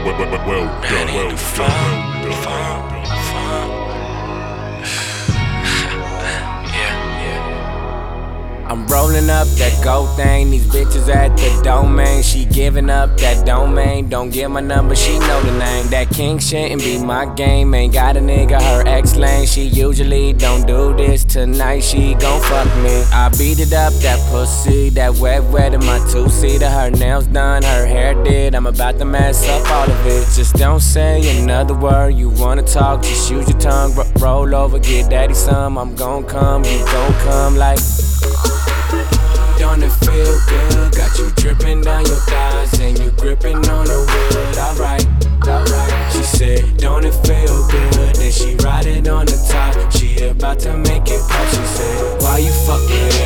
I'm rolling up that gold thing, these bitches at the domain. She giving up that domain, don't give my number, she know the name. That king shouldn't be my game, ain't got a nigga her ex lane. She usually don't do this, tonight she gon' fuck me. I beat it up, that pussy, that wet in my two-seater. Her nails done, her hair did, I'm about to mess up all of it. Just don't say another word, you wanna talk, just use your tongue. Roll over, get daddy some, I'm gon' come, you gon' come like. Don't it feel good? Got you dripping down your thighs and you gripping on the wood. Alright, alright. She said, don't it feel good? Then she ride it on the top. She about to make it pop. She said, why you fuck with